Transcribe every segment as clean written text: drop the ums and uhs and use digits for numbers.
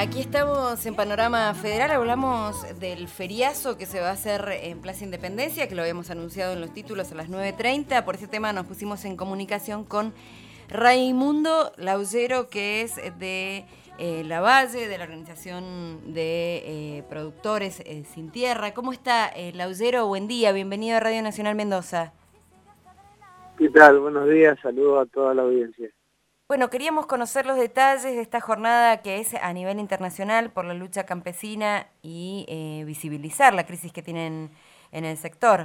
Aquí estamos en Panorama Federal, hablamos del feriazo que se va a hacer en Plaza Independencia, que lo habíamos anunciado en los títulos a las 9:30. Por ese tema nos pusimos en comunicación con Raimundo Laugero, que es de La Valle, de la organización de productores Sin Tierra. ¿Cómo está, Laugero? Buen día, bienvenido a Radio Nacional Mendoza. ¿Qué tal? Buenos días, saludos a toda la audiencia. Bueno, queríamos conocer los detalles de esta jornada que es a nivel internacional por la lucha campesina y visibilizar la crisis que tienen en el sector.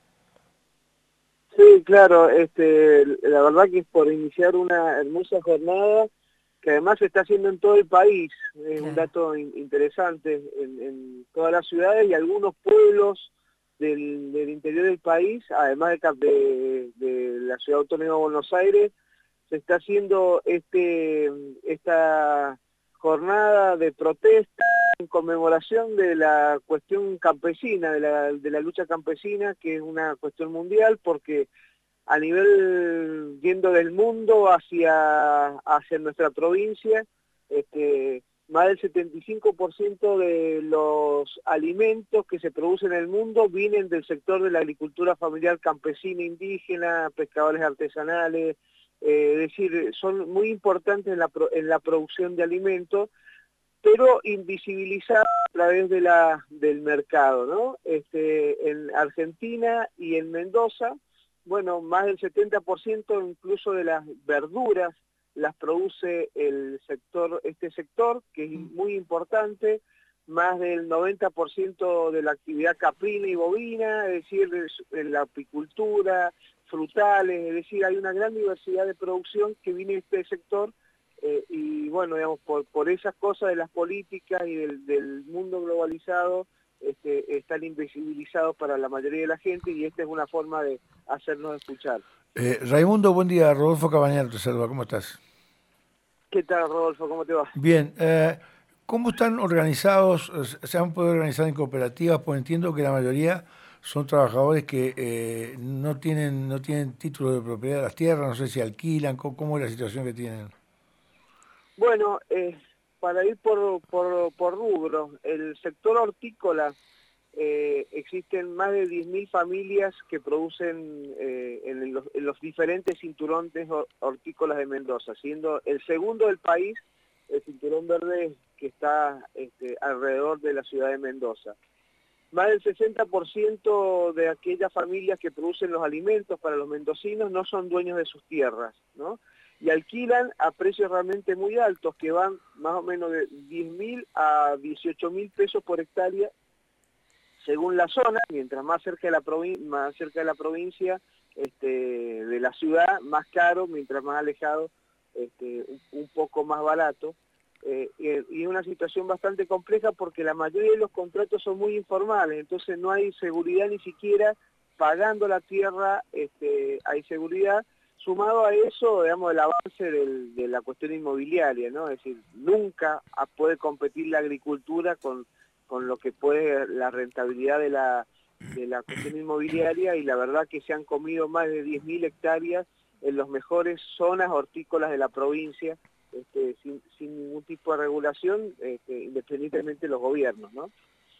Sí, claro, la verdad que es por iniciar una hermosa jornada que además se está haciendo en todo el país. Es Claro. un dato interesante en todas las ciudades y algunos pueblos del interior del país, además de la ciudad autónoma de Buenos Aires. Se está haciendo esta jornada de protesta en conmemoración de la cuestión campesina, de la lucha campesina, que es una cuestión mundial, porque a nivel, yendo del mundo hacia nuestra provincia, más del 75% de los alimentos que se producen en el mundo vienen del sector de la agricultura familiar campesina, indígena, pescadores artesanales. Es decir, son muy importantes en la producción de alimentos, pero invisibilizados a través del mercado, ¿no? En Argentina y en Mendoza, bueno, más del 70% incluso de las verduras las produce este sector, que es muy importante, más del 90% de la actividad caprina y bovina, es decir, en la apicultura, frutales, es decir, hay una gran diversidad de producción que viene de este sector, y bueno, digamos, por esas cosas de las políticas y del mundo globalizado, están invisibilizados para la mayoría de la gente, y esta es una forma de hacernos escuchar. Raimundo, buen día. Rodolfo Cabañero te saluda. ¿Cómo estás? ¿Qué tal, Rodolfo? ¿Cómo te va? Bien. ¿Cómo están organizados? ¿Se han podido organizar en cooperativas? Pues entiendo que la mayoría son trabajadores que no tienen título de propiedad de las tierras, no sé si alquilan, ¿cómo es la situación que tienen? Bueno, para ir por rubro, el sector hortícola, existen más de 10.000 familias que producen en los diferentes cinturones hortícolas de Mendoza, siendo el segundo del país el cinturón verde que está alrededor de la ciudad de Mendoza. Más del 60% de aquellas familias que producen los alimentos para los mendocinos no son dueños de sus tierras, ¿no? Y alquilan a precios realmente muy altos, que van más o menos de 10.000 a 18.000 pesos por hectárea, según la zona. Mientras más cerca de la provincia, de la ciudad, más caro; mientras más alejado, un poco más barato. Y es una situación bastante compleja porque la mayoría de los contratos son muy informales, entonces no hay seguridad ni siquiera pagando la tierra. Hay seguridad. Sumado a eso, digamos, el avance de la cuestión inmobiliaria, ¿no? Es decir, nunca puede competir la agricultura con lo que puede la rentabilidad de la cuestión inmobiliaria, y la verdad que se han comido más de 10.000 hectáreas en las mejores zonas hortícolas de la provincia, sin ningún tipo de regulación, independientemente de los gobiernos, ¿no?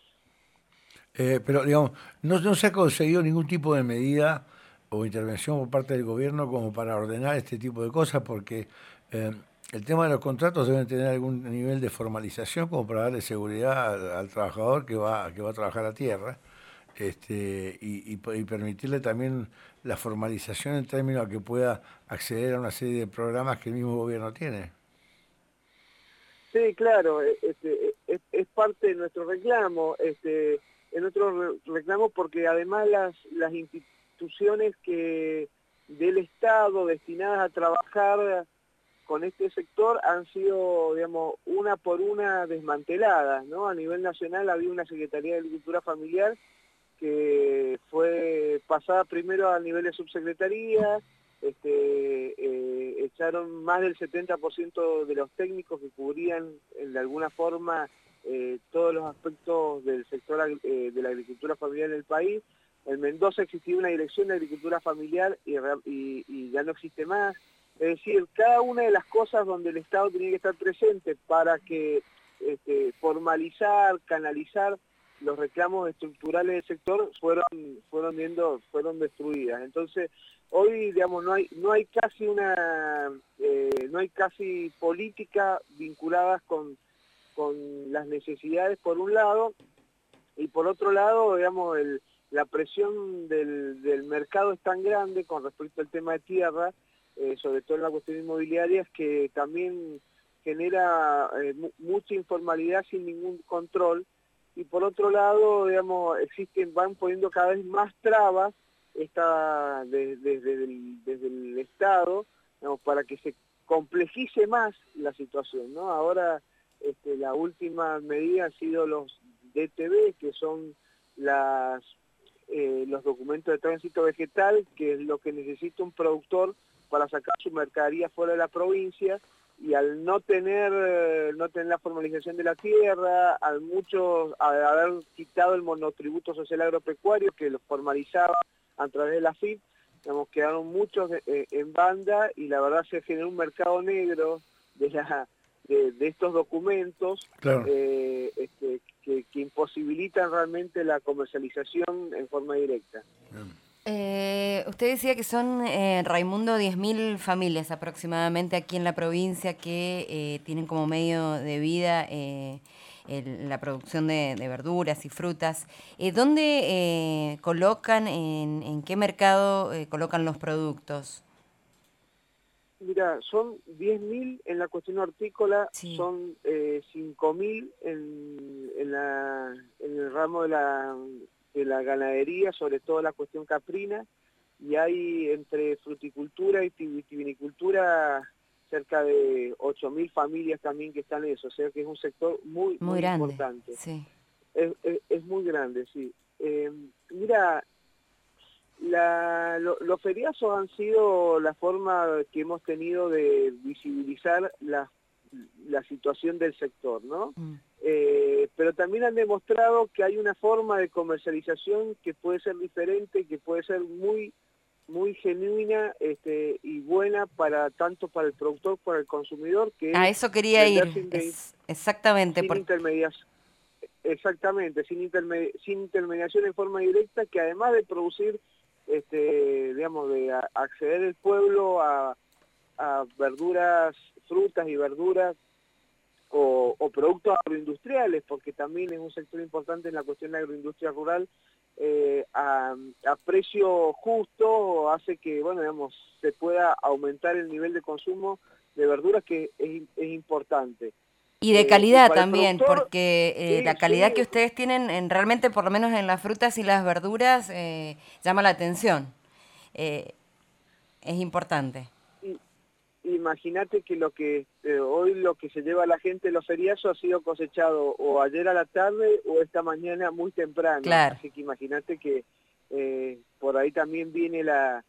Pero, digamos, no se ha conseguido ningún tipo de medida o intervención por parte del gobierno como para ordenar este tipo de cosas, porque el tema de los contratos deben tener algún nivel de formalización como para darle seguridad al trabajador que va a trabajar a tierra, y permitirle también la formalización en términos a que pueda acceder a una serie de programas que el mismo gobierno tiene. Sí, claro, es parte de nuestro reclamo, porque además las instituciones del Estado destinadas a trabajar con este sector han sido, digamos, una por una desmanteladas, ¿no? A nivel nacional había una Secretaría de Agricultura Familiar que fue pasada primero a nivel de subsecretaría. Echaron más del 70% de los técnicos que cubrían de alguna forma todos los aspectos del sector de la agricultura familiar en el país. En Mendoza existía una dirección de agricultura familiar y ya no existe más. Es decir, cada una de las cosas donde el Estado tenía que estar presente para que formalizar, canalizar los reclamos estructurales del sector fueron destruidas. Entonces, hoy, digamos, no hay casi política vinculadas con las necesidades por un lado, y por otro lado, digamos, la presión del mercado es tan grande con respecto al tema de tierra, sobre todo en la cuestión inmobiliaria, es que también genera mucha informalidad sin ningún control. Y por otro lado, digamos, van poniendo cada vez más trabas desde el Estado, digamos, para que se complejice más la situación, ¿no? Ahora, la última medida han sido los DTV, que son los documentos de tránsito vegetal, que es lo que necesita un productor para sacar su mercadería fuera de la provincia, y al no tener la formalización de la tierra, al haber quitado el monotributo social agropecuario que lo formalizaba a través de la FIP, digamos, quedaron muchos en banda, y la verdad se generó un mercado negro de estos documentos. Claro. Que imposibilitan realmente la comercialización en forma directa. Usted decía que son, Raimundo, 10.000 familias aproximadamente aquí en la provincia que tienen como medio de vida la producción de verduras y frutas. ¿Dónde colocan, en qué mercado colocan los productos? Mira, son 10.000 en la cuestión hortícola, Sí. son 5.000 en el ramo de la ganadería, sobre todo la cuestión caprina, y hay entre fruticultura y vitivinicultura cerca de 8.000 familias también que están en eso, o sea que es un sector muy grande, importante. Sí. Es muy grande, sí. Mira, los feriazos han sido la forma que hemos tenido de visibilizar la situación del sector, ¿no? Pero también han demostrado que hay una forma de comercialización que puede ser diferente, que puede ser muy genuina y buena tanto para el productor como para el consumidor, que A eso quería ir, exactamente. Sin intermediación. Exactamente, sin intermediación en forma directa, que además de producir, digamos, de acceder el pueblo a verduras, frutas y verduras o productos agroindustriales, porque también es un sector importante en la cuestión de la agroindustria rural, a precio justo, hace que, bueno, digamos, se pueda aumentar el nivel de consumo de verduras, que es importante. Y de calidad también, porque sí, la calidad sí, que ustedes tienen, realmente, por lo menos en las frutas y las verduras, llama la atención. Es importante. Imagínate que hoy lo que se lleva a la gente los feriazos ha sido cosechado o ayer a la tarde o esta mañana muy temprano. Claro. Así que imagínate que por ahí también viene la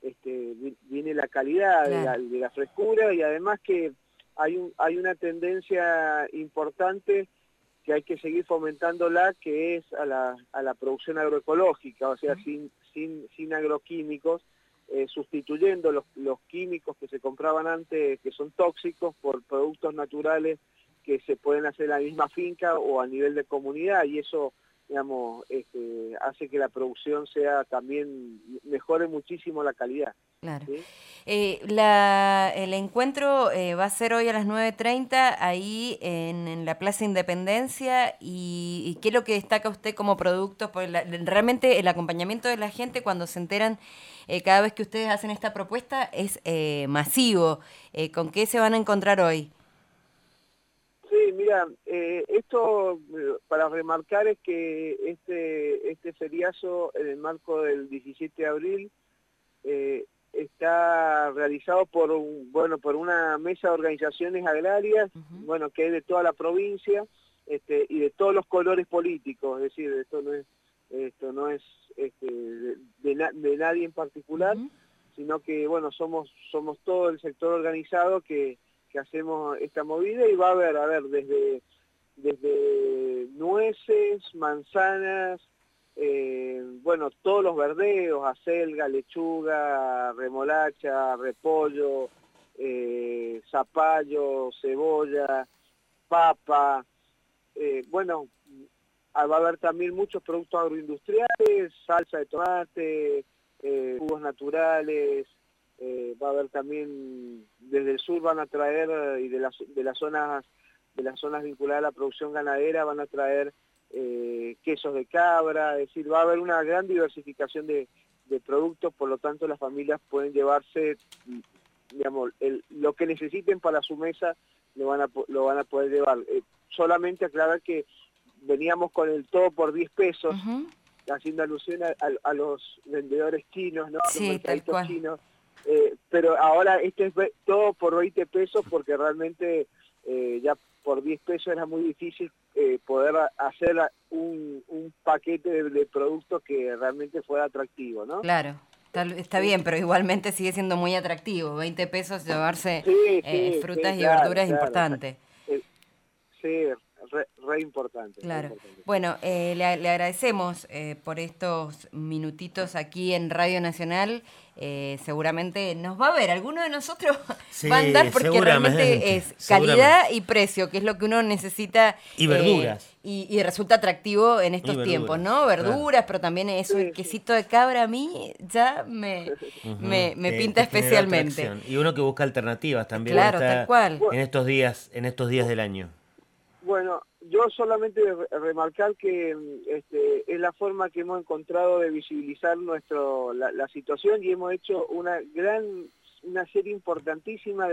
calidad, claro, de la frescura, y además que hay una tendencia importante que hay que seguir fomentándola, que es a la producción agroecológica, o sea, sin agroquímicos, sustituyendo los químicos que se compraban antes, que son tóxicos, por productos naturales que se pueden hacer en la misma finca o a nivel de comunidad, y eso, digamos, hace que la producción mejore muchísimo la calidad. Claro. ¿Sí? El encuentro va a ser hoy a las 9:30 ahí en la Plaza Independencia. ¿Y qué es lo que destaca usted como producto? Pues realmente el acompañamiento de la gente cuando se enteran cada vez que ustedes hacen esta propuesta es masivo. ¿Con qué se van a encontrar hoy? Sí, mira, esto para remarcar es que este feriazo en el marco del 17 de abril está realizado por una mesa de organizaciones agrarias, bueno, que es de toda la provincia, y de todos los colores políticos, es decir, esto no es de nadie en particular, sino que, bueno, somos todo el sector organizado que hacemos esta movida, y va a haber desde nueces, manzanas, bueno, todos los verdeos, acelga, lechuga, remolacha, repollo, zapallo, cebolla, papa, bueno, va a haber también muchos productos agroindustriales, salsa de tomate, jugos naturales, va a haber también, desde el sur van a traer, y de las zonas vinculadas a la producción ganadera van a traer quesos de cabra, es decir, va a haber una gran diversificación de productos, por lo tanto las familias pueden llevarse, digamos, lo que necesiten para su mesa, lo van a poder llevar. Solamente aclarar que veníamos con el todo por 10 pesos, haciendo alusión a los vendedores chinos, ¿no? Sí, los mercaditos tal cual. chinos. Pero ahora este es todo por 20 pesos porque realmente ya por 10 pesos era muy difícil poder hacer un paquete de productos que realmente fuera atractivo, ¿no? Claro, está bien, pero igualmente sigue siendo muy atractivo. 20 pesos llevarse frutas y claro, verduras es claro. importante. Sí, re importante. Claro. Re importante. Bueno, le agradecemos por estos minutitos aquí en Radio Nacional. Seguramente nos va a ver, alguno de nosotros va a andar porque realmente es calidad y precio, que es lo que uno necesita. Y verduras. Y resulta atractivo en estos tiempos, ¿no? Verduras, claro. Pero también eso, el quesito de cabra a mí ya me pinta especialmente. Y uno que busca alternativas también. Claro, tal cual. En estos días del año. Bueno, yo solamente remarcar que es la forma que hemos encontrado de visibilizar la situación, y hemos hecho una serie importantísima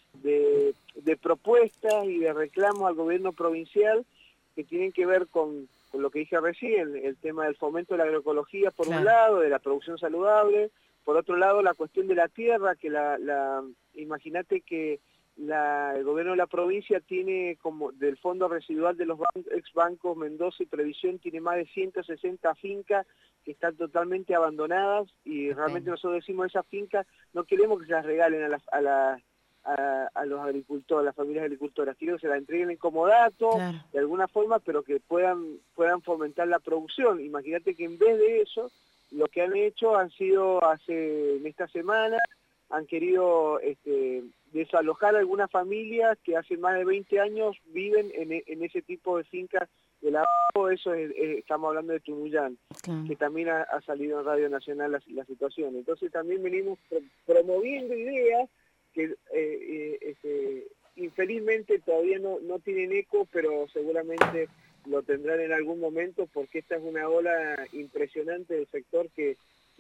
de propuestas y de reclamos al gobierno provincial que tienen que ver con lo que dije recién, el tema del fomento de la agroecología por un lado, de la producción saludable, por otro lado la cuestión de la tierra, que imagínate que el gobierno de la provincia tiene, como del fondo residual de los ex bancos Mendoza y Previsión, tiene más de 160 fincas que están totalmente abandonadas, y realmente nosotros decimos, esas fincas no queremos que se las regalen a los agricultores, a las familias agricultoras, quiero que se las entreguen en comodato, de alguna forma, pero que puedan fomentar la producción. Imagínate que en vez de eso, lo que han hecho en esta semana, han querido desalojar a algunas familias que hace más de 20 años viven en ese tipo de fincas del abajo. Eso estamos hablando de Tunuyán, que también ha salido en Radio Nacional la situación. Entonces también venimos promoviendo ideas que infelizmente todavía no tienen eco, pero seguramente lo tendrán en algún momento, porque esta es una ola impresionante del sector que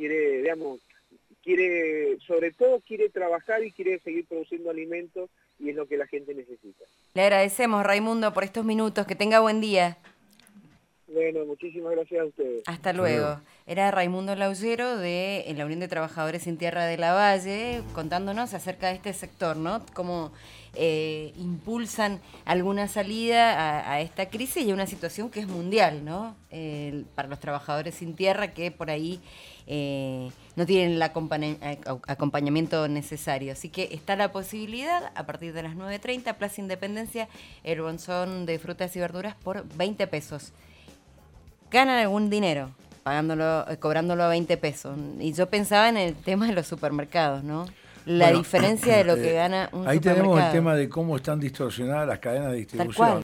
sobre todo quiere trabajar y quiere seguir produciendo alimentos, y es lo que la gente necesita. Le agradecemos, Raimundo, por estos minutos. Que tenga buen día. Bueno, muchísimas gracias a ustedes. Hasta luego. Era Raimundo Laullero de la Unión de Trabajadores Sin Tierra de la Valle, contándonos acerca de este sector, ¿no? Cómo impulsan alguna salida a esta crisis y a una situación que es mundial, ¿no? Para los trabajadores sin tierra, que por ahí no tienen el acompañamiento necesario. Así que está la posibilidad, a partir de las 9:30, Plaza Independencia, el bonzón de frutas y verduras por 20 pesos. Ganan algún dinero cobrándolo a 20 pesos. Y yo pensaba en el tema de los supermercados, ¿no? La diferencia de lo que gana un supermercado. Ahí tenemos el tema de cómo están distorsionadas las cadenas de distribución.